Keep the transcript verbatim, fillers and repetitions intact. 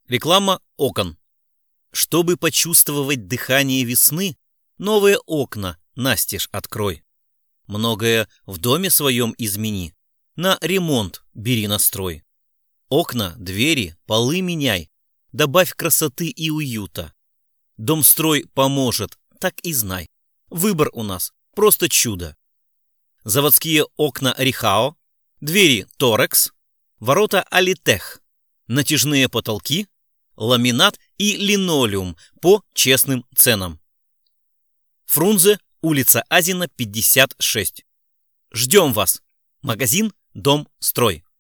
Реклама окон. Чтобы почувствовать дыхание весны, новые окна настежь открой. Многое в доме своем измени, на ремонт бери настрой. Окна, двери, полы меняй, добавь красоты и уюта. Домстрой поможет, так и знай. Выбор у нас просто чудо. Заводские окна Рихао, двери Торекс, ворота Алитех, натяжные потолки, ламинат и линолеум по честным ценам. Фрунзе, улица Азина, пятьдесят шесть. Ждем вас. Магазин Домстрой.